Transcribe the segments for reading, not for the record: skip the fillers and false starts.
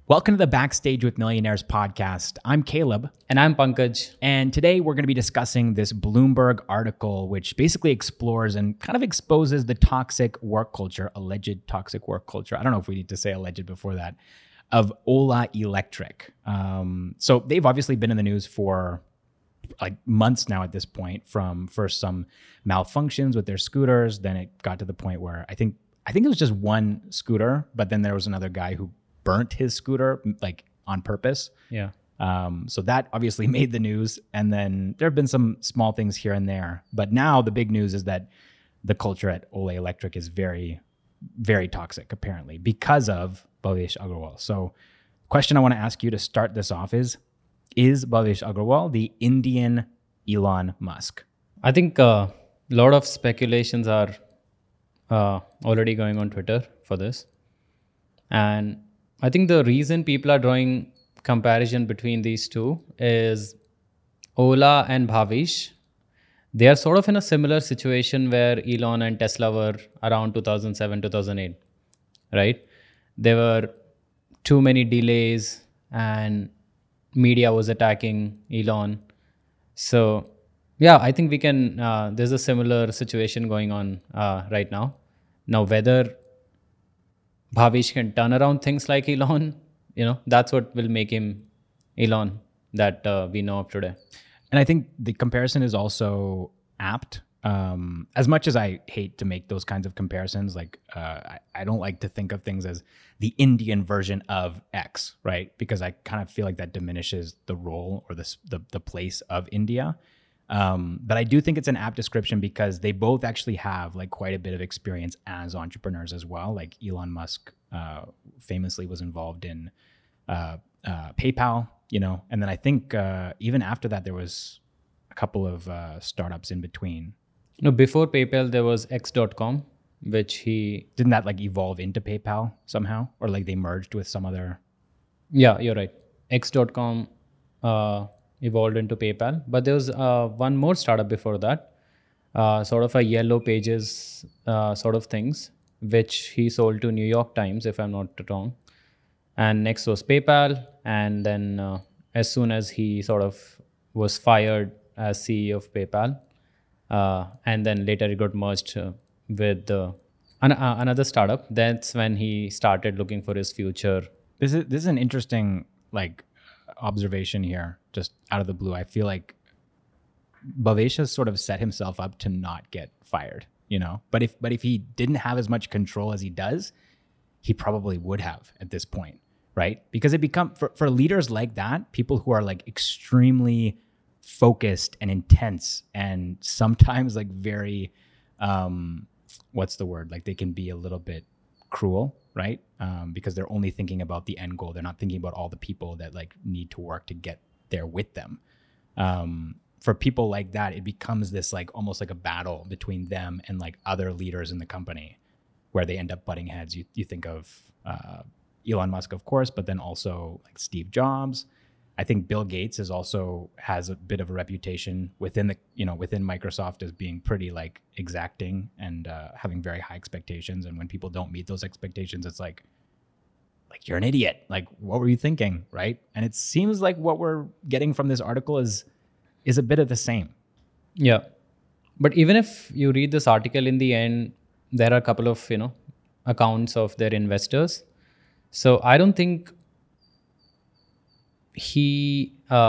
Welcome to the Backstage with Millionaires podcast. I'm Caleb. And I'm Pankaj. And today we're going to be discussing this Bloomberg article, which basically explores and kind of exposes the toxic work culture, alleged toxic work culture. I don't know if we need to say alleged before that, of Ola Electric. So they've obviously been in the news for like months now at this point, from first some malfunctions with their scooters. Then it got to the point where I think it was just one scooter, but then there was another guy who burnt his scooter like on purpose. Yeah. So that obviously made the news. And then there have been some small things here and there. But now the big news is that the culture at Ola Electric is very, very toxic, apparently, because of Bhavesh Agrawal. So question I want to ask you to start this off is Bhavesh Agrawal the Indian Elon Musk? I think a lot of speculations are already going on Twitter for this. And I think the reason people are drawing comparison between these two is Ola and Bhavesh. They are sort of in a similar situation where Elon and Tesla were around 2007, 2008, right? There were too many delays and media was attacking Elon. So yeah, I think we can, there's a similar situation going on right now. Now, whether Bhavesh can turn around things like Elon, that's what will make him Elon that we know of today. And I think the comparison is also apt. As much as I hate to make those kinds of comparisons, like I don't like to think of things as the Indian version of X, right? Because I kind of feel like that diminishes the role or the place of India. But I do think it's an apt description because they both actually have like quite a bit of experience as entrepreneurs as well. Like Elon Musk famously was involved in PayPal, and then I think even after that there was a couple of startups in between. No, before PayPal there was X.com, which didn't that like evolve into PayPal somehow, or like they merged with some other? Yeah, you're right. X.com evolved into PayPal, but there was one more startup before that, sort of a Yellow Pages sort of things, which he sold to New York Times, if I'm not wrong. And next was PayPal, and then as soon as he sort of was fired as CEO of PayPal, and then later it got merged with another startup. That's when he started looking for his future. This is an interesting observation here, just out of the blue. I feel like Bhavesh has sort of set himself up to not get fired, But if he didn't have as much control as he does, he probably would have at this point, right? Because it for leaders like that, people who are like extremely focused and intense, and sometimes like very, what's the word? Like they can be a little bit cruel, right? Because they're only thinking about the end goal. They're not thinking about all the people that like need to work to get there with them. For people like that, it becomes this like almost like a battle between them and like other leaders in the company, where they end up butting heads. You think of Elon Musk, of course, but then also like Steve Jobs. I think Bill Gates has a bit of a reputation within Microsoft as being pretty like exacting and having very high expectations. And when people don't meet those expectations, it's like you're an idiot. Like, what were you thinking, right? And it seems like what we're getting from this article is a bit of the same. Yeah, but even if you read this article, in the end, there are a couple of accounts of their investors. So I don't think he's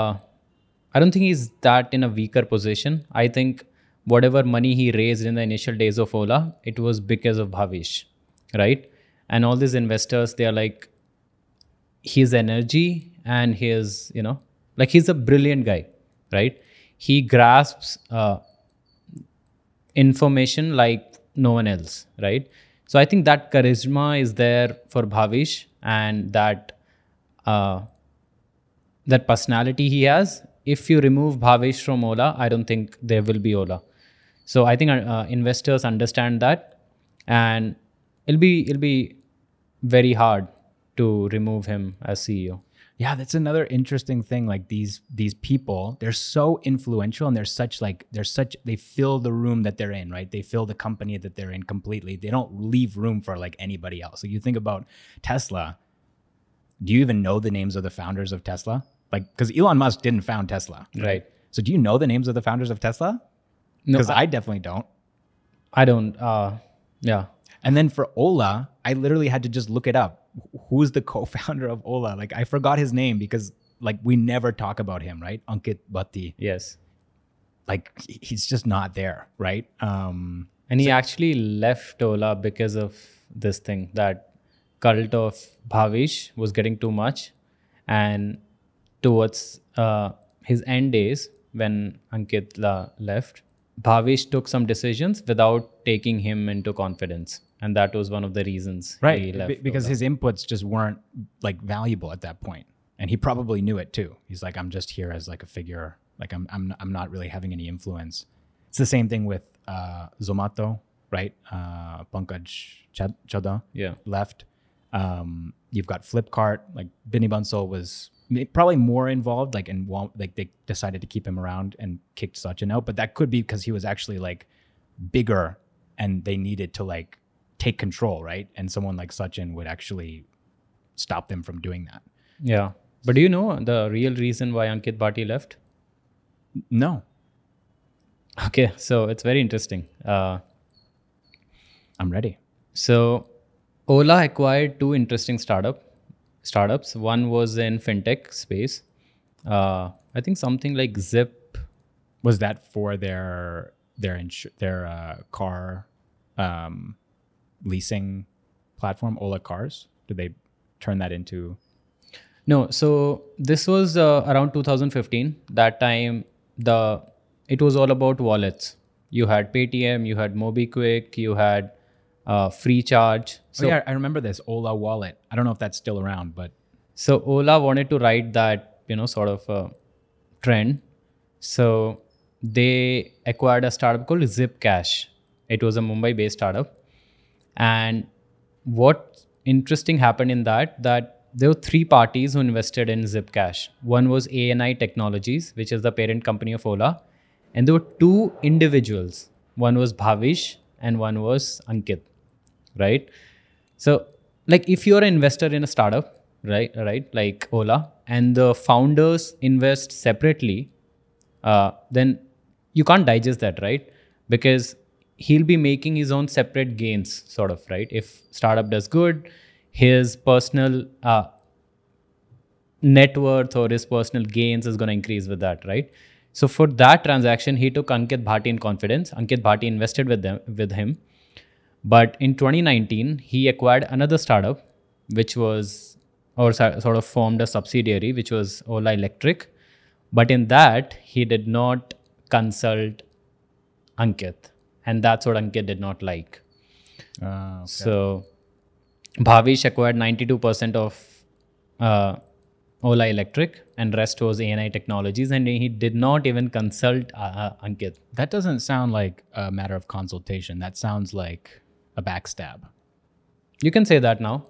that in a weaker position. I think whatever money he raised in the initial days of Ola, it was because of Bhavesh, right? And all these investors, they are like, his energy and his, he's a brilliant guy, right? He grasps information like no one else, right? So I think that charisma is there for Bhavesh, and that personality he has. If you remove Bhavesh from Ola, I don't think there will be Ola. So I think investors understand that, and it'll be very hard to remove him as CEO. Yeah, that's another interesting thing. Like these people, they're so influential, and they fill the room that they're in, right? They fill the company that they're in completely. They don't leave room for like anybody else. So you think about Tesla, do you even know the names of the founders of Tesla? Like, because Elon Musk didn't found Tesla, Right. So do you know the names of the founders of Tesla? No, Because I definitely don't. I don't. Yeah. And then for Ola, I literally had to just look it up. Who's the co-founder of Ola? Like, I forgot his name because like we never talk about him, right? Ankit Bhatti. Yes. Like he's just not there, right? And he actually left Ola because of this thing, that cult of Bhavish was getting too much. And towards his end days, when Ankit left, Bhavish took some decisions without taking him into confidence. And that was one of the reasons he Right, left. because Ola. his inputs just weren't like valuable at that point, and he probably knew it too. He's like, I'm just here as like a figure. Like I'm not really having any influence. It's the same thing with Zomato, right? Pankaj Chadha Yeah. left. You've got Flipkart. Like Binny Bansal was probably more involved. Like like they decided to keep him around and kicked Sachin out, but that could be because he was actually like bigger, and they needed to like take control, right? And someone like Sachin would actually stop them from doing that. Yeah. But do you know the real reason why Ankit Bhatti left? No, Okay. So it's very interesting. I'm ready. So Ola acquired two interesting startups. One was in fintech space. I think something like Zip. Was that for their car leasing platform, Ola Cars? Did they turn that into? No, so this was around 2015. That time, it was all about wallets. You had Paytm, you had MobiKwik, you had FreeCharge. So, Oh yeah, I remember this Ola Wallet. I don't know if that's still around, but so Ola wanted to ride that, sort of trend. So they acquired a startup called Zipcash. It was a Mumbai-based startup. And what interesting happened in that there were three parties who invested in Zipcash. One was ANI Technologies, which is the parent company of Ola. And there were two individuals. One was Bhavish and one was Ankit, right? So, like if you're an investor in a startup, right, like Ola, and the founders invest separately, then you can't digest that, right? Because he'll be making his own separate gains, sort of, right? If startup does good, his personal net worth or his personal gains is going to increase with that, right? So for that transaction, he took Ankit Bhatti in confidence. Ankit Bhatti invested with him. But in 2019, he acquired another startup, which was, or sort of formed a subsidiary, which was Ola Electric. But in that, he did not consult Ankit. And that's what Ankit did not like. okay. So Bhavish acquired 92% of Ola Electric, and rest was ANI Technologies, and he did not even consult Ankit. That doesn't sound like a matter of consultation. That sounds like a backstab. You can say that now.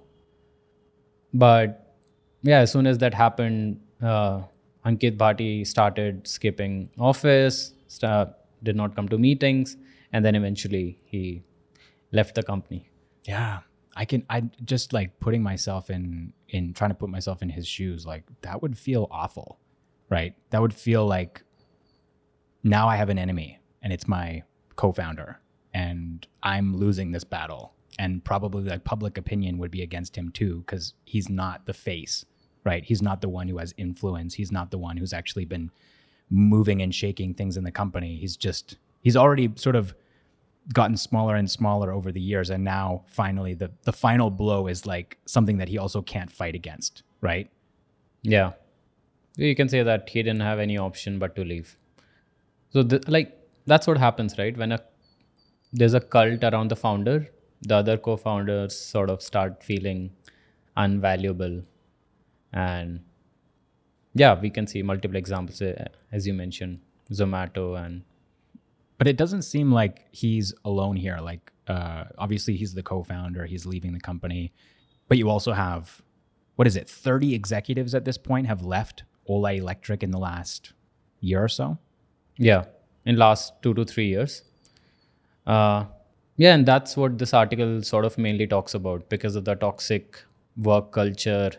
But yeah, as soon as that happened, Ankit Bhatti started skipping office, did not come to meetings, and then eventually he left the company. Yeah. I just like putting myself in trying to put myself in his shoes, like that would feel awful, right? That would feel like now I have an enemy and it's my co-founder and I'm losing this battle, and probably like public opinion would be against him too, because he's not the face, right? He's not the one who has influence. He's not the one who's actually been moving and shaking things in the company. He's already sort of gotten smaller and smaller over the years, and now finally the final blow is like something that he also can't fight against, right? Yeah, you can say that he didn't have any option but to leave. So that's what happens, right? When there's a cult around the founder, the other co-founders sort of start feeling unvaluable. And yeah, we can see multiple examples, as you mentioned, Zomato. And But it doesn't seem like he's alone here. Like, obviously he's the co-founder, he's leaving the company, but you also have, 30 executives at this point have left Ola Electric in the last year or so? yeah, in last 2 to 3 years. Yeah, and that's what this article sort of mainly talks about, because of the toxic work culture,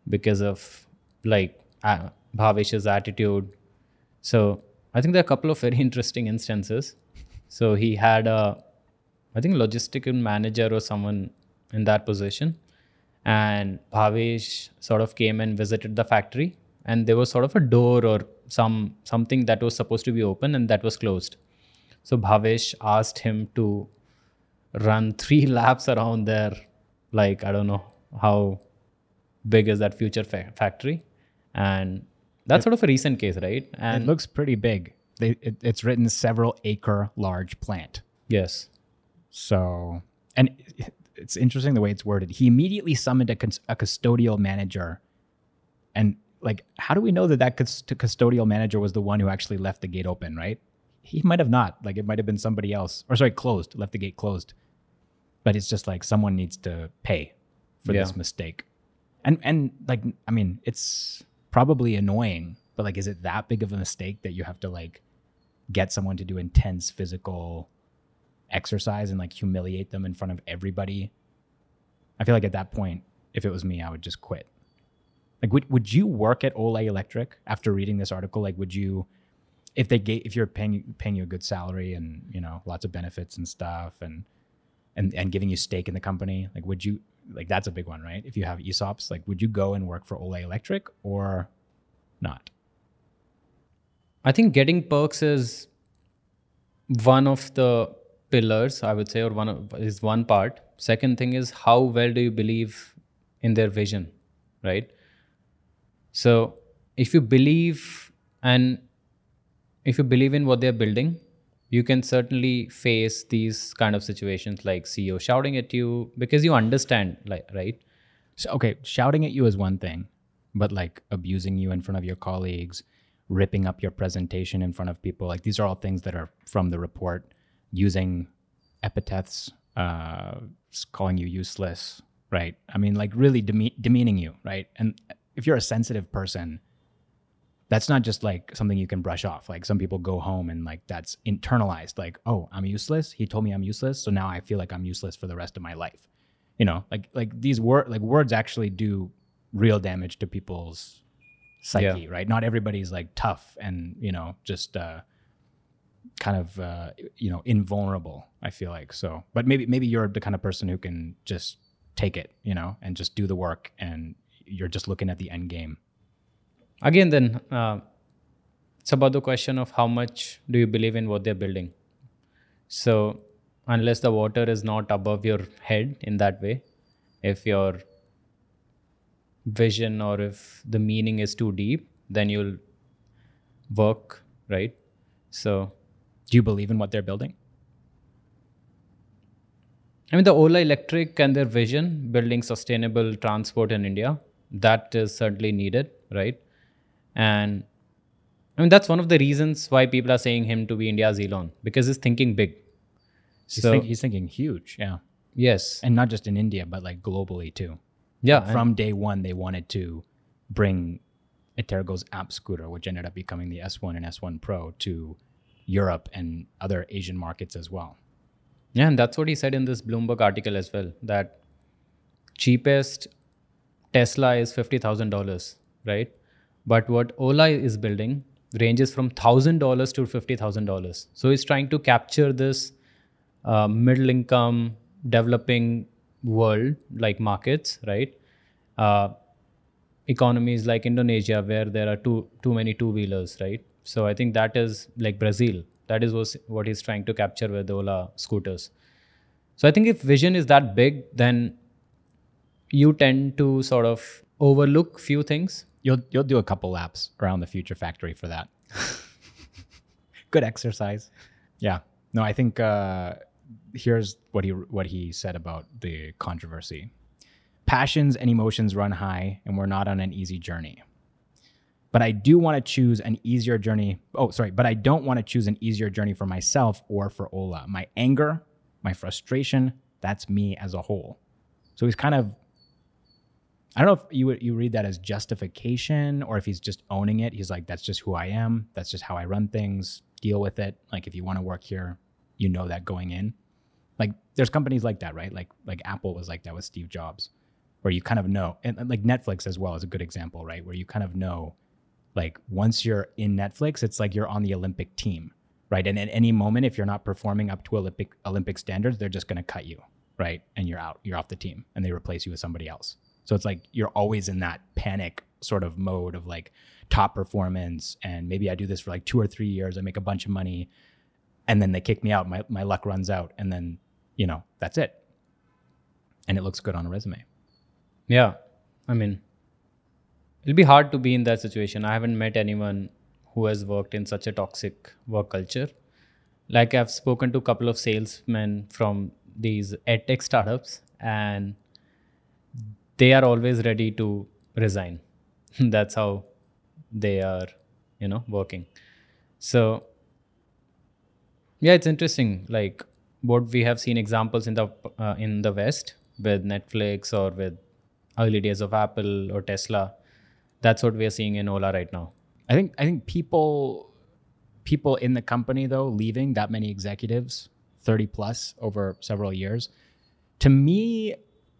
because of like Bhavesh's attitude. So I think there are a couple of very interesting instances. So he had I think logistical manager or someone in that position, and Bhavesh sort of came and visited the factory, and there was sort of a door or something that was supposed to be open and that was closed. So Bhavesh asked him to run 3 laps around there, like I don't know how big is that future factory, and that's sort of a recent case, right? And it looks pretty big. It's written several acre large plant. yes, So, and it's interesting the way it's worded. He immediately summoned a custodial manager. And like, how do we know that custodial manager was the one who actually left the gate open, right? He might have not. Like, it might have been somebody else. Or sorry, left the gate closed. But it's just like someone needs to pay for this mistake. And like, I mean, it's probably annoying, but like, is it that big of a mistake that you have to like get someone to do intense physical exercise and like humiliate them in front of everybody? I feel like at that point, if it was me, I would just quit. Like, would you work at Ola Electric after reading this article? Like, would you, if you're paying you a good salary and, you know, lots of benefits and stuff and giving you stake in the company, like, would you, like, that's a big one, right? If you have ESOPs, like, would you go and work for Ola Electric or not? I think getting perks is one of the pillars, I would say, or is one part. Second thing is, how well do you believe in their vision, right? So if you believe in what they're building, you can certainly face these kind of situations like CEO shouting at you because you understand, like, right? So, okay, shouting at you is one thing, but like abusing you in front of your colleagues, ripping up your presentation in front of people, like these are all things that are from the report. Using epithets, calling you useless, right? I mean, like really demeaning you, right? And if you're a sensitive person, that's not just like something you can brush off. Like some people go home and like that's internalized. Like, oh, I'm useless. He told me I'm useless, so now I feel like I'm useless for the rest of my life. You know, like these words actually do real damage to people's psyche, right? Not everybody's like tough and, you know, just kind of you know, invulnerable, I feel like. So, but maybe you're the kind of person who can just take it, you know, and just do the work, and you're just looking at the end game. Again, then it's about the question of how much do you believe in what they're building. So unless the water is not above your head in that way, if your vision or if the meaning is too deep, then you'll work, right? So do you believe in what they're building? I mean, the Ola Electric and their vision, building sustainable transport in India, that is certainly needed, right? And I mean, that's one of the reasons why people are saying him to be India's Elon, because he's thinking big. He's thinking huge, yeah. Yes. And not just in India, but like globally too. Yeah. Like from day one, they wanted to bring Etergo's app scooter, which ended up becoming the S1 and S1 Pro, to Europe and other Asian markets as well. Yeah, and that's what he said in this Bloomberg article as well, that cheapest Tesla is $50,000, right? But what Ola is building ranges from $1,000 to $50,000. So he's trying to capture this middle income, developing world like markets, right? Economies like Indonesia, where there are too many two-wheelers, right? So I think that is like Brazil. That is what he's trying to capture with Ola scooters. So I think if vision is that big, then you tend to sort of overlook few things. You'll do a couple laps around the future factory for that. Good exercise. Yeah. No, I think here's what he said about the controversy. Passions and emotions run high, and we're not on an easy journey. But I do want to choose an easier journey. But I don't want to choose an easier journey for myself or for Ola. My anger, my frustration, that's me as a whole. So he's kind of, I don't know if you read that as justification or if he's just owning it. He's like, that's just who I am. That's just how I run things. Deal with it. Like, if you want to work here, you know that going in. Like, there's companies like that, right? Like Apple was like that with Steve Jobs. where you kind of know, and like Netflix as well is a good example, right? Where you kind of know, like once you're in Netflix, it's like you're on the Olympic team, right? And at any moment, if you're not performing up to Olympic standards, they're just going to cut you, right? And you're out, you're off the team, and they replace you with somebody else. So it's like you're always in that panic sort of mode of like top performance, and maybe I do this for like 2 or 3 years, I make a bunch of money, and then they kick me out, my luck runs out, and then, you know, that's it. And it looks good on a resume. Yeah. I mean, it'll be hard to be in that situation. I haven't met anyone who has worked in such a toxic work culture. Like I've spoken to a couple of salesmen from these edtech startups, and they are always ready to resign. That's how they are, you know, working. So yeah, it's interesting. Like what we have seen examples in the West with Netflix or with early days of Apple or Tesla. That's what we are seeing in Ola right now. I think people in the company though, leaving, that many executives, 30 plus over several years, to me,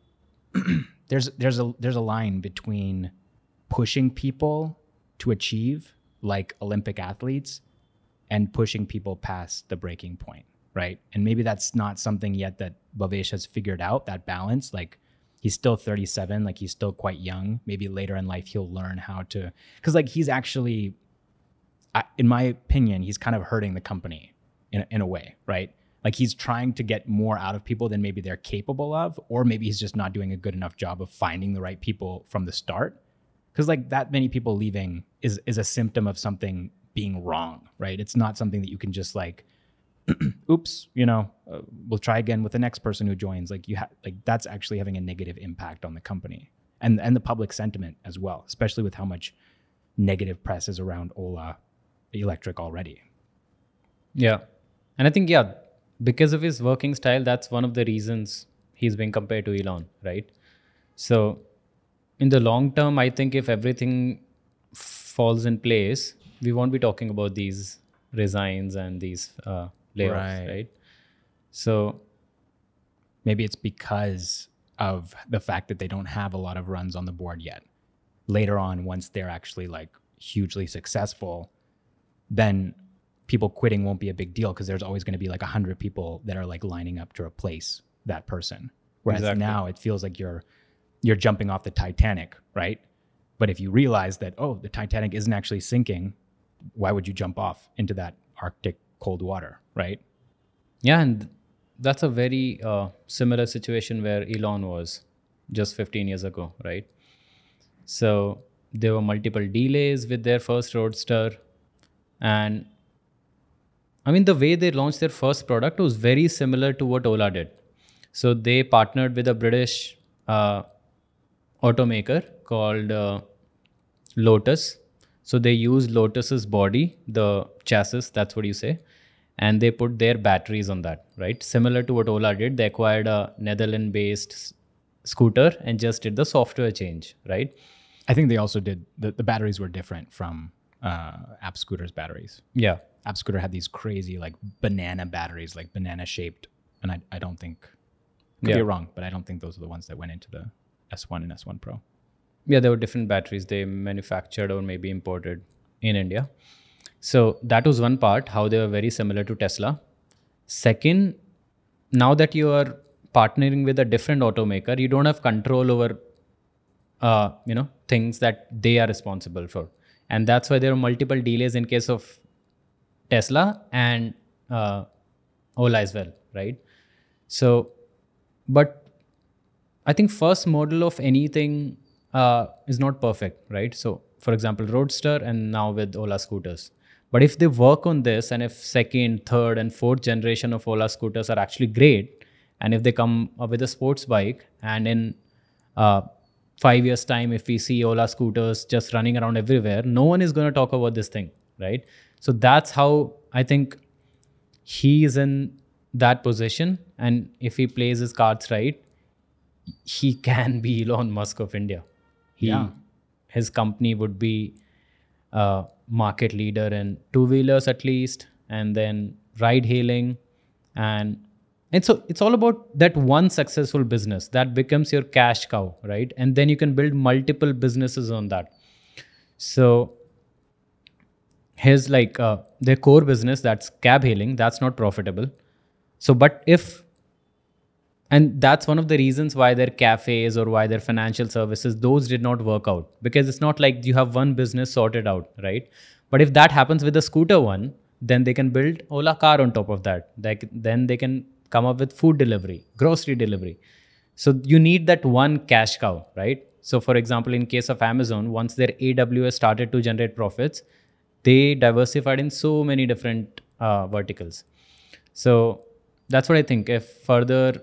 there's a line between pushing people to achieve, like Olympic athletes, and pushing people past the breaking point, right? And maybe that's not something yet that Bhavesh has figured out, that balance. Like he's still 37, like he's still quite young. Maybe later in life he'll learn how to, because like he's actually, in my opinion, he's kind of hurting the company in a way, right? Like he's trying to get more out of people than maybe they're capable of, or maybe he's just not doing a good enough job of finding the right people from the start. Because like that many people leaving is a symptom of something being wrong, right? It's not something that you can just like, oops, you know, we'll try again with the next person who joins. Like like that's actually having a negative impact on the company and the public sentiment as well, especially with how much negative press is around Ola Electric already. Yeah. And I think, yeah, because of his working style, that's one of the reasons he's being compared to Elon, right? So in the long term, I think if everything falls in place, we won't be talking about these resigns and these layoffs, right? So maybe it's because of the fact that they don't have a lot of runs on the board yet. Later on, once they're actually like hugely successful, then people quitting won't be a big deal because there's always going to be like 100 people that are like lining up to replace that person. Whereas now it feels like you're jumping off the Titanic, right? But if you realize that, oh, the Titanic isn't actually sinking, why would you jump off into that Arctic cold water, right? Yeah, and that's a very similar situation where Elon was just 15 years ago, right? So there were multiple delays with their first Roadster. And I mean, the way they launched their first product was very similar to what Ola did. So they partnered with a British automaker called Lotus. So they used Lotus's body, the chassis, that's what you say, and they put their batteries on that, right? Similar to what Ola did, they acquired a Netherlands-based scooter and just did the software change, right? I think they also did, the batteries were different from App Scooter's batteries. Yeah. App Scooter had these crazy like banana batteries, like banana shaped. And I don't think, could be wrong, but I don't think those are the ones that went into the S1 and S1 Pro. Yeah, there were different batteries they manufactured or maybe imported in India. So that was one part, how they were very similar to Tesla. Second, now that you are partnering with a different automaker, you don't have control over, things that they are responsible for. And that's why there are multiple delays in case of Tesla and Ola as well, right? So, but I think first model of anything is not perfect, right? So, for example, Roadster and now with Ola scooters. But if they work on this and if second, third and fourth generation of Ola scooters are actually great, and if they come up with a sports bike and in 5 years time, if we see Ola scooters just running around everywhere, no one is going to talk about this thing, right? So that's how I think he is in that position. And if he plays his cards right, he can be Elon Musk of India. His company would be a market leader in two-wheelers at least, and then ride hailing. And And so it's all about that one successful business that becomes your cash cow, right? And then you can build multiple businesses on that. So here's like their core business, that's cab hailing, that's not profitable. So, but if, and that's one of the reasons why their cafes or why their financial services, those did not work out, because it's not like you have one business sorted out, right? But if that happens with the scooter one, then they can build Ola Car on top of that. Then they can come up with food delivery, grocery delivery. So you need that one cash cow, right? So for example, in case of Amazon, once their AWS started to generate profits, they diversified in so many different verticals. So that's what I think. If further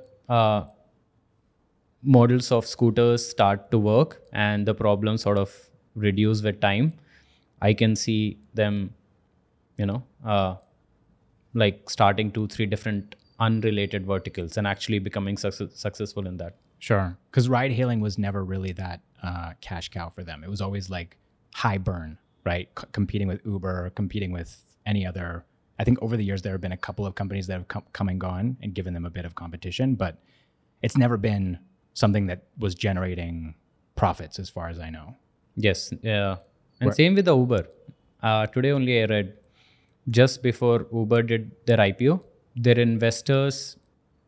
models of scooters start to work and the problem sort of reduce with time, I can see them, like starting 2-3 different unrelated verticals and actually becoming successful in that. Sure. Because ride hailing was never really that cash cow for them. It was always like high burn, right? Competing with Uber, competing with any other. I think over the years, there have been a couple of companies that have come and gone and given them a bit of competition, but it's never been something that was generating profits as far as I know. Yes. Yeah. And same with the Uber. Today only I read, just before Uber did their IPO, their investors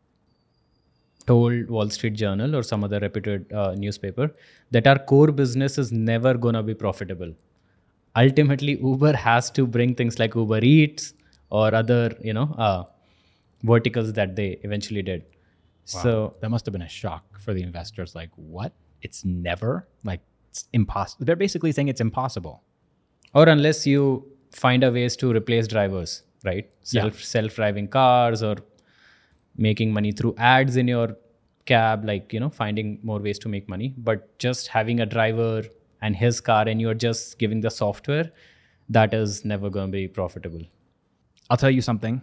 told Wall Street Journal or some other reputed newspaper that our core business is never going to be profitable. Ultimately, Uber has to bring things like Uber Eats or other, verticals that they eventually did. Wow. So that must have been a shock for the investors. Like, what? It's never, like, it's impossible. They're basically saying it's impossible. Or unless you find a ways to replace drivers, right? Self-driving cars, or making money through ads in your cab, like, finding more ways to make money. But just having a driver and his car and you're just giving the software, that is never going to be profitable. I'll tell you something.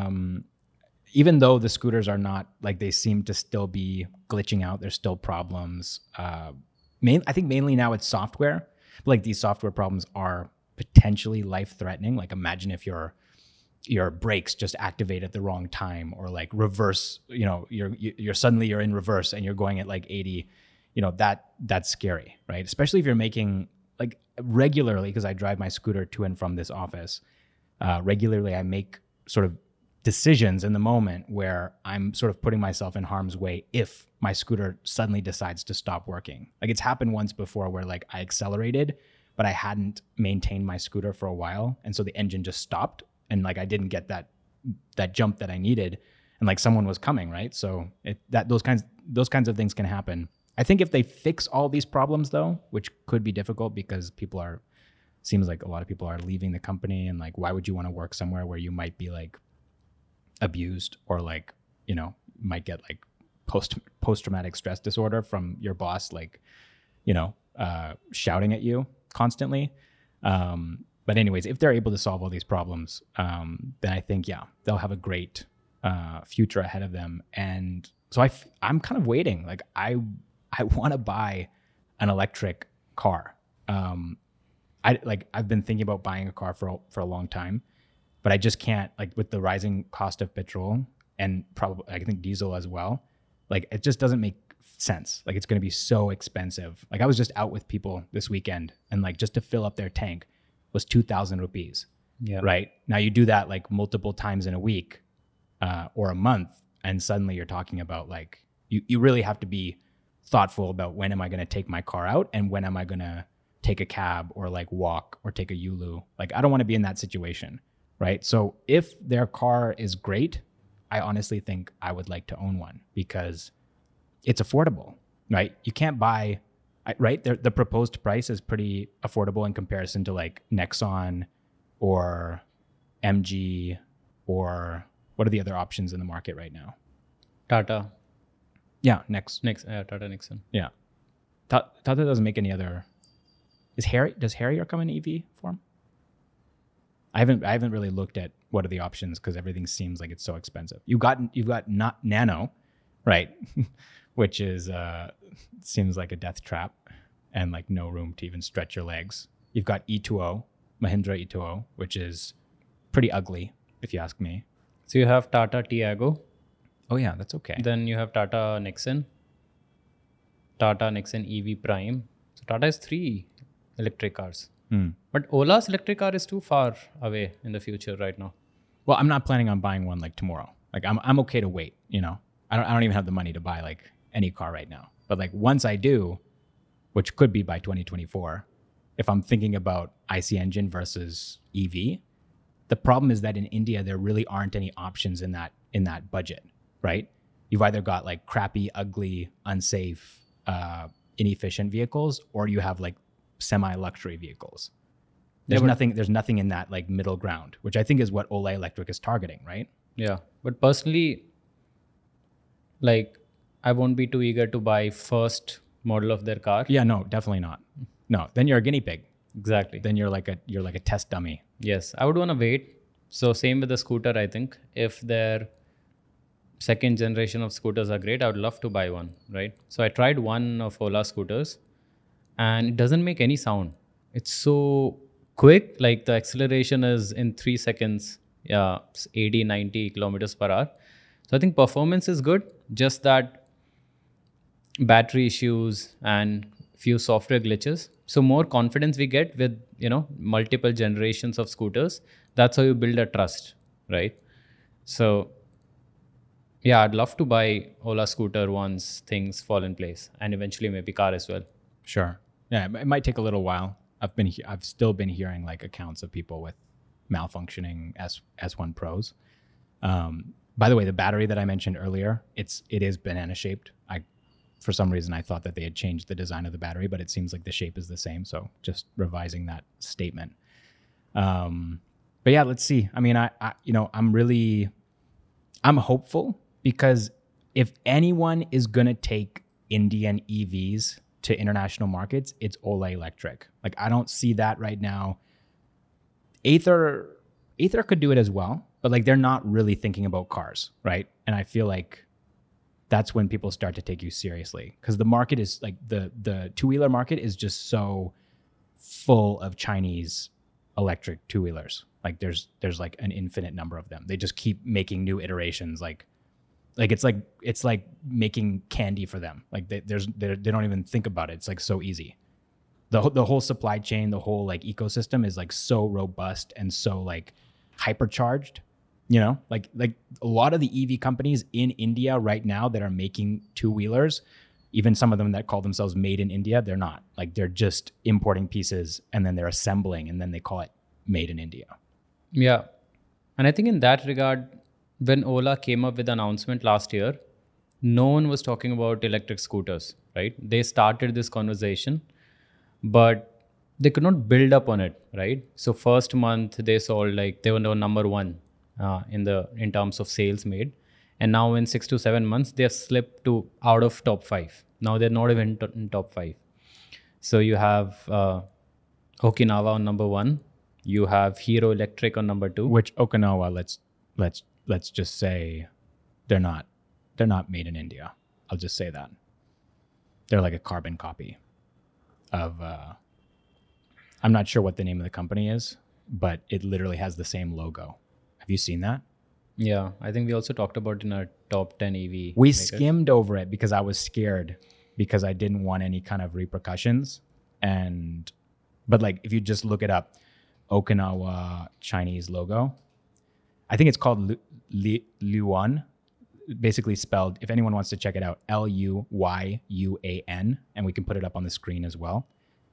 Even though the scooters are not, like, they seem to still be glitching out, there's still problems. I think mainly now it's software. But like, these software problems are potentially life-threatening. Like, imagine if your brakes just activate at the wrong time, or like reverse, you're suddenly you're in reverse and you're going at like 80, that's scary, right? Especially if you're making, like, regularly, because I drive my scooter to and from this office, regularly I make sort of decisions in the moment where I'm sort of putting myself in harm's way if my scooter suddenly decides to stop working. Like, it's happened once before where, like, I accelerated, but I hadn't maintained my scooter for a while, and so the engine just stopped, and like I didn't get that jump that I needed, and like someone was coming, right? So those kinds of things can happen. I think if they fix all these problems, though, which could be difficult because seems like a lot of people are leaving the company, and like, why would you want to work somewhere where you might be like abused, or like, might get like post-traumatic stress disorder from your boss, like, shouting at you constantly. But anyways, if they're able to solve all these problems, then I think, they'll have a great future ahead of them. And so I'm kind of waiting. Like, I want to buy an electric car. I've been thinking about buying a car for a long time, but I just can't, like, with the rising cost of petrol and probably I think diesel as well. Like, it just doesn't make sense. Like, it's going to be so expensive. Like, I was just out with people this weekend, and like, just to fill up their tank was 2,000 rupees. Yeah. Right. Now you do that like multiple times in a week or a month, and suddenly you're talking about, like, you really have to be thoughtful about, when am I going to take my car out, and when am I going to take a cab or like walk or take a Yulu. Like, I don't want to be in that situation. Right. So if their car is great, I honestly think I would like to own one because it's affordable. Right. You can't buy. Right, the proposed price is pretty affordable in comparison to like Nexon or MG, or what are the other options in the market right now? Tata. Yeah, Tata Nexon. Yeah, Tata doesn't make any other. Does Harrier come in EV form? I haven't really looked at what are the options because everything seems like it's so expensive. You've got not Nano, right? Which is seems like a death trap and like no room to even stretch your legs. You've got E2O, Mahindra E2O, which is pretty ugly if you ask me. So you have Tata Tiago. Oh yeah, that's okay. Then you have Tata Nexon EV Prime. So Tata has 3 electric cars. But Ola's electric car is too far away in the future right now. Well, I'm not planning on buying one like tomorrow. Like I'm okay to wait, you know. I don't even have the money to buy like any car right now. But like once I do, which could be by 2024, if I'm thinking about IC engine versus EV, the problem is that in India there really aren't any options in that budget, right? You've either got like crappy, ugly, unsafe, inefficient vehicles, or you have like semi-luxury vehicles. There's nothing in that like middle ground, which I think is what Ola Electric is targeting, right? Yeah, but personally, like I won't be too eager to buy first model of their car. Yeah, no, definitely not. No, then you're a guinea pig. Exactly. Then you're like a test dummy. Yes, I would want to wait. So same with the scooter, I think. If their second generation of scooters are great, I would love to buy one, right? So I tried one of Ola scooters and it doesn't make any sound. It's so quick, like the acceleration is in 3 seconds, 80, 90 kilometers per hour. So I think performance is good, just that battery issues and few software glitches. So more confidence we get with, multiple generations of scooters. That's how you build a trust, right? So yeah, I'd love to buy Ola scooter once things fall in place, and eventually maybe car as well. Sure. Yeah, it might take a little while. I've still been hearing like accounts of people with malfunctioning S1 Pros. By the way, the battery that I mentioned earlier, it is banana shaped. For some reason, I thought that they had changed the design of the battery, but it seems like the shape is the same. So just revising that statement. But yeah, let's see. I mean, I'm hopeful, because if anyone is going to take Indian EVs to international markets, it's Ola Electric. Like, I don't see that right now. Ather could do it as well, but like they're not really thinking about cars, right? And I feel like that's when people start to take you seriously, because the market is like the two-wheeler market is just so full of Chinese electric two-wheelers. Like there's like an infinite number of them. They just keep making new iterations. Like it's like making candy for them. Like they don't even think about it. It's like so easy. The whole supply chain, the whole like ecosystem is like so robust and so like hypercharged. Like a lot of the EV companies in India right now that are making two-wheelers, even some of them that call themselves made in India, they're not. Like they're just importing pieces and then they're assembling and then they call it made in India. Yeah. And I think in that regard, when Ola came up with the announcement last year, no one was talking about electric scooters, right? They started this conversation, but they could not build up on it, right? So first month they sold, like they were number one in terms of sales made. And now in 6 to 7 months, they have slipped to out of top 5. Now they're not even in top 5. So you have Okinawa on number 1. You have Hero Electric on number 2. Which Okinawa, let's just say they're not made in India. I'll just say that. They're like a carbon copy of I'm not sure what the name of the company is, but it literally has the same logo. Have you seen that? Yeah, I think we also talked about it in our top 10 EV. We makers. Skimmed over it because I was scared, because I didn't want any kind of repercussions. But like if you just look it up, Okinawa Chinese logo, I think it's called Luyuan, basically spelled, if anyone wants to check it out, Luyuan, and we can put it up on the screen as well.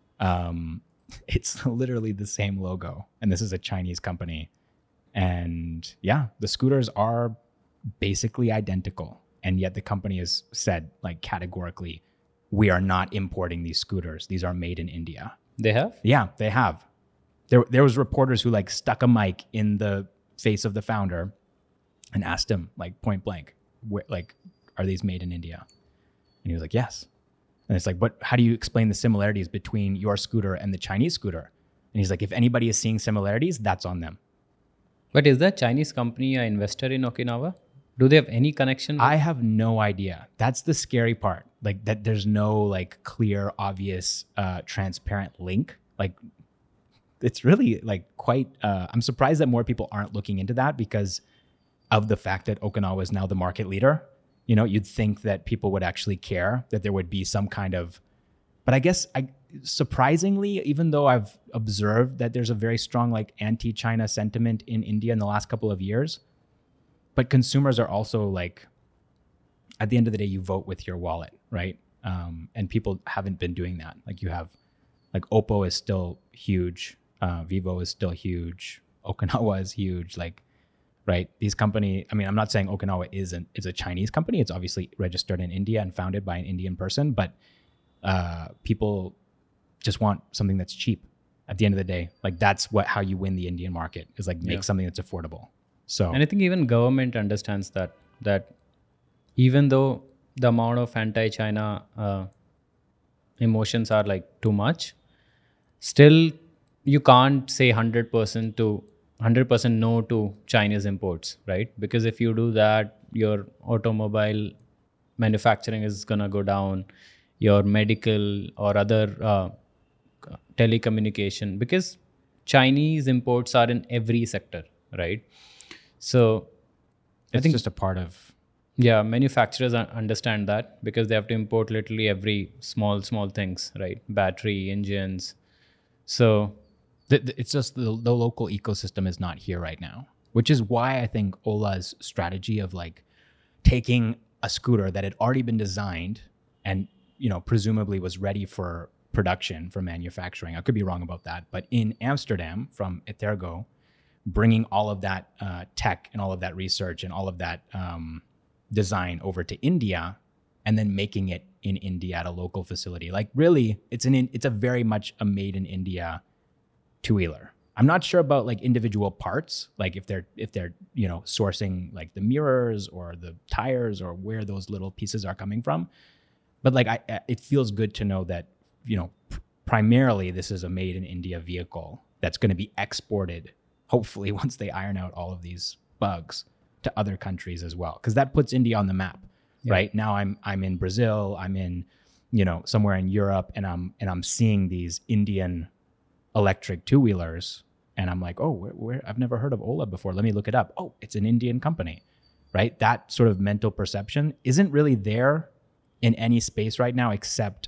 It's literally the same logo, and this is a Chinese company. And yeah, the scooters are basically identical. And yet the company has said, like, categorically, we are not importing these scooters. These are made in India. They have? Yeah, they have. There was reporters who like stuck a mic in the face of the founder and asked him like point blank, are these made in India? And he was like, yes. And it's like, but how do you explain the similarities between your scooter and the Chinese scooter? And he's like, if anybody is seeing similarities, that's on them. But is that Chinese company an investor in Okinawa? Do they have any connection? I have no idea. That's the scary part. Like that there's no like clear, obvious, transparent link. Like it's really like quite, I'm surprised that more people aren't looking into that, because of the fact that Okinawa is now the market leader. You know, you'd think that people would actually care, that there would be some kind of, but I guess surprisingly, even though I've observed that there's a very strong like anti-China sentiment in India in the last couple of years, but consumers are also like, at the end of the day, you vote with your wallet, right? And people haven't been doing that. Like you have, like Oppo is still huge, Vivo is still huge, Okinawa is huge, like, right? These company, I mean, I'm not saying Okinawa is a Chinese company. It's obviously registered in India and founded by an Indian person, but people just want something that's cheap at the end of the day. Like that's how you win the Indian market, is like make something that's affordable. So, and I think even government understands that even though the amount of anti-China emotions are like too much, still you can't say 100% no to Chinese imports, right? Because if you do that, your automobile manufacturing is gonna go down, your medical or other telecommunication, because Chinese imports are in every sector, right? So it's just a part of, yeah, manufacturers understand that because they have to import literally every small things, right? Battery, engines. So it's just the local ecosystem is not here right now, which is why I think Ola's strategy of like taking a scooter that had already been designed and, you know, presumably was ready for production, for manufacturing. I could be wrong about that, but in Amsterdam from Etergo, bringing all of that tech and all of that research and all of that design over to India, and then making it in India at a local facility. Like really, it's a very much a made in India two-wheeler. I'm not sure about like individual parts, like if they're you know sourcing like the mirrors or the tires or where those little pieces are coming from, but like it feels good to know that, you know, primarily this is a made in India vehicle that's going to be exported, hopefully once they iron out all of these bugs, to other countries as well, because that puts India on the map. Yeah. Right now I'm in Brazil, I'm in, you know, somewhere in Europe, and I'm seeing these Indian electric two-wheelers, and I'm like, oh, where I've never heard of Ola before. Let me look it up. Oh, it's an Indian company, right? That sort of mental perception isn't really there in any space right now except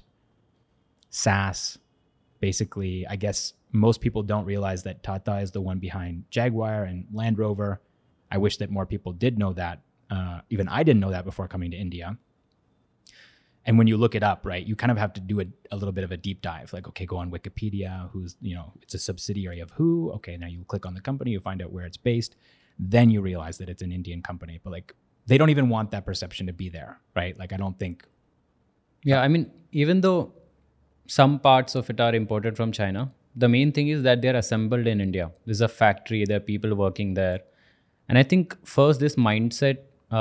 SaaS. Basically, I guess most people don't realize that Tata is the one behind Jaguar and Land Rover. I wish that more people did know that. Even I didn't know that before coming to India. And when you look it up, right, you kind of have to do a little bit of a deep dive. Like, okay, go on Wikipedia, who's, you know, it's a subsidiary of who. Okay, now you click on the company, you find out where it's based. Then you realize that it's an Indian company. But like, they don't even want that perception to be there, right? Like, I don't think. Yeah, I mean, even though some parts of it are imported from China, the main thing is that they're assembled in India. There's a factory, there are people working there. And I think first this mindset,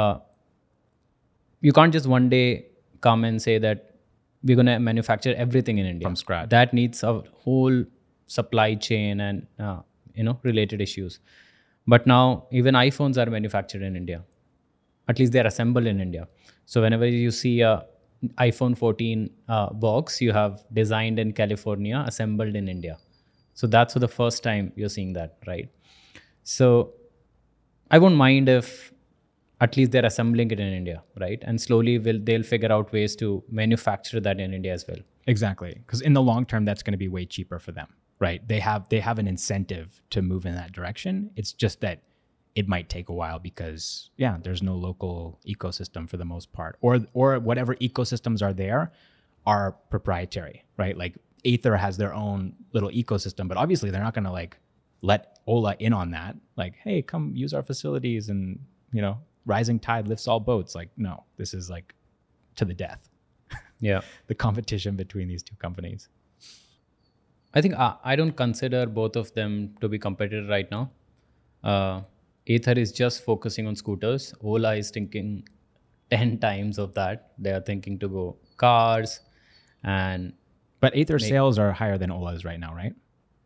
you can't just one day come and say that we're going to manufacture everything in India From scratch. That needs a whole supply chain and related issues. But now even iPhones are manufactured in India. At least they're assembled in India. So whenever you see a iPhone 14 box, you have designed in California, assembled in India. So that's for the first time you're seeing that, right? So I won't mind if at least they're assembling it in India, right? And slowly they'll figure out ways to manufacture that in India as well. Exactly, because in the long term, that's going to be way cheaper for them, right? They have an incentive to move in that direction. It's just that it might take a while because, yeah, there's no local ecosystem for the most part, or whatever ecosystems are there are proprietary, right? Like Ather has their own little ecosystem, but obviously they're not going to like let Ola in on that. Like, hey, come use our facilities and, you know, rising tide lifts all boats. Like, no, this is like to the death. Yeah. The competition between these two companies. I think I don't consider both of them to be competitive right now. Ather is just focusing on scooters. Ola is thinking 10 times of that. They are thinking to go cars and... But Ather sales are higher than Ola's right now, right?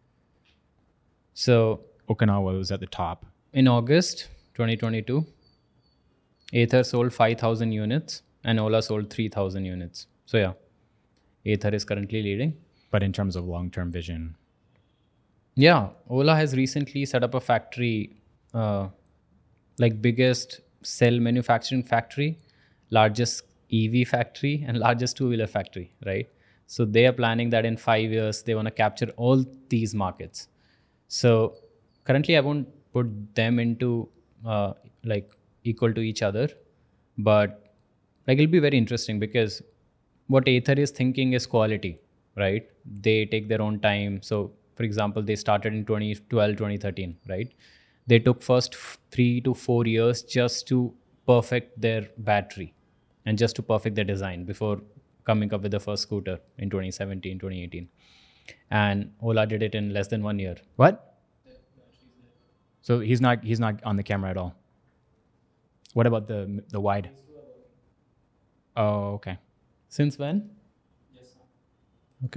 So Okinawa was at the top. In August 2022, Ather sold 5,000 units and Ola sold 3,000 units. So yeah, Ather is currently leading. But in terms of long-term vision? Yeah, Ola has recently set up a factory like biggest cell manufacturing factory, largest EV factory, and largest two-wheeler factory, right? So they are planning that in 5 years they want to capture all these markets. So currently, I won't put them into like equal to each other, but like it'll be very interesting because what Aether is thinking is quality, right? They take their own time. So, for example, they started in 2012, 2013, right? They took first 3 to 4 years just to perfect their battery and just to perfect their design before coming up with the first scooter in 2017, 2018. And Ola did it in less than 1 year. What? So he's not on the camera at all. What about the wide? Oh, okay. Since when? Okay.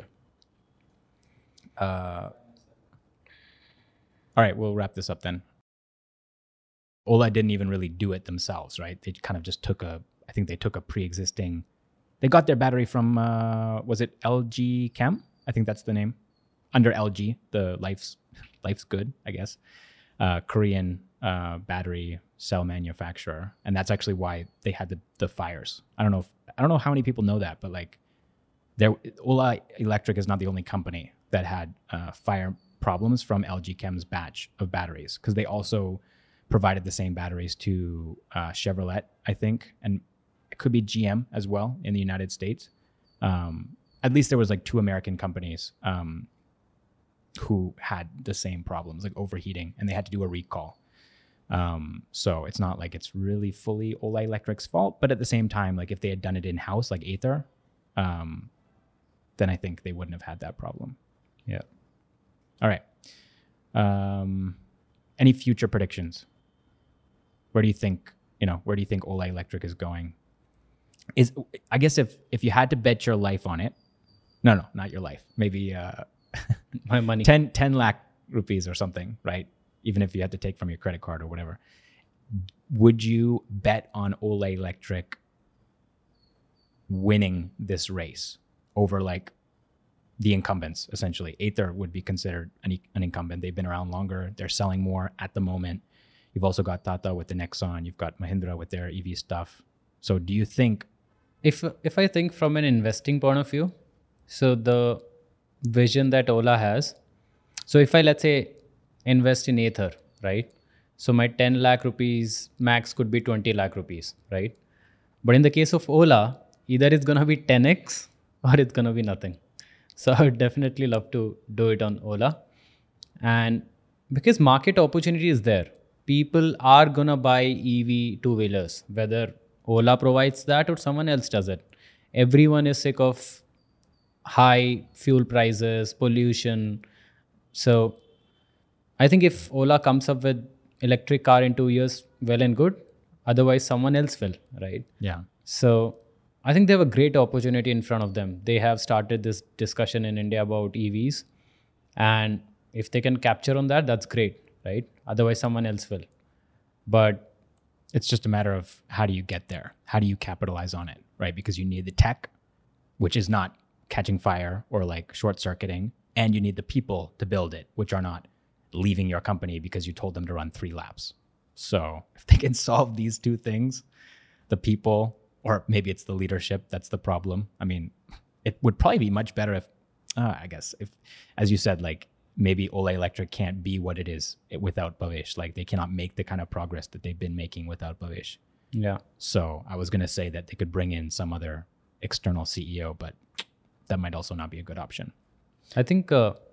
All right, we'll wrap this up then. Ola didn't even really do it themselves, right? They kind of just took I think they took a pre-existing. They got their battery from was it LG Chem? I think that's the name. Under LG, the life's good, I guess. Korean battery cell manufacturer, and that's actually why they had the fires. I don't know how many people know that, but like, Ola Electric is not the only company that had fire problems from LG Chem's batch of batteries, because they also provided the same batteries to Chevrolet, I think, and it could be GM as well in the United States. At least there was like 2 American companies who had the same problems, like overheating, and they had to do a recall. So it's not like it's really fully Ola Electric's fault, but at the same time, like if they had done it in-house, like Aether, then I think they wouldn't have had that problem. Yeah. All right. Any future predictions? Where do you think Ola Electric is going? I guess if you had to bet your life on it, no, not your life, maybe My money. 10 lakh rupees or something, right? Even if you had to take from your credit card or whatever, would you bet on Ola Electric winning this race over like the incumbents? Essentially, Aether would be considered an incumbent. They've been around longer. They're selling more at the moment. You've also got Tata with the Nexon. You've got Mahindra with their EV stuff. So do you think... If I think from an investing point of view, so the vision that Ola has, so if I, let's say, invest in Aether, right? So my 10 lakh rupees max could be 20 lakh rupees, right? But in the case of Ola, either it's going to be 10x or it's going to be nothing. So I would definitely love to do it on Ola. And because market opportunity is there, people are going to buy EV two-wheelers, whether Ola provides that or someone else does it. Everyone is sick of high fuel prices, pollution. So I think if Ola comes up with electric car in 2 years, well and good. Otherwise, someone else will, right? Yeah. So I think they have a great opportunity in front of them. They have started this discussion in India about EVs. And if they can capture on that, that's great, right? Otherwise, someone else will. But it's just a matter of how do you get there? How do you capitalize on it, right? Because you need the tech, which is not catching fire or like short circuiting, and you need the people to build it, which are not leaving your company because you told them to run 3 laps. So if they can solve these 2 things, the people, or maybe it's the leadership, that's the problem. I mean, it would probably be much better if, I guess, if, as you said, like maybe Ola Electric can't be what it is without Bhavesh. Like they cannot make the kind of progress that they've been making without Bhavesh. yeah. So I was going to say that they could bring in some other external CEO, but that might also not be a good option. I think,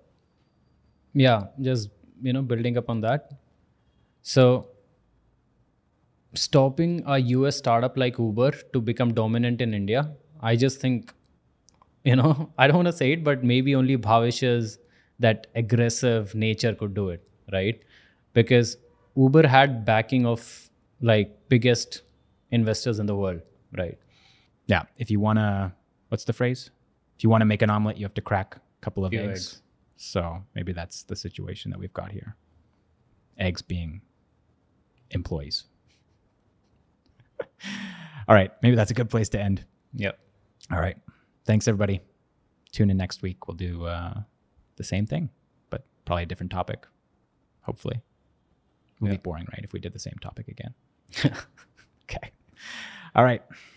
just, building up on that. So stopping a US startup like Uber to become dominant in India, I just think, I don't want to say it, but maybe only Bhavesh's that aggressive nature could do it, right? Because Uber had backing of like biggest investors in the world, right? Yeah. If you want to, what's the phrase? If you want to make an omelet, you have to crack a couple of Few eggs. eggs. So maybe that's the situation that we've got here. Eggs being employees. All right. Maybe that's a good place to end. Yep. All right. Thanks, everybody. Tune in next week. We'll do the same thing, but probably a different topic, hopefully. It would be boring, right? If we did the same topic again. Okay. All right.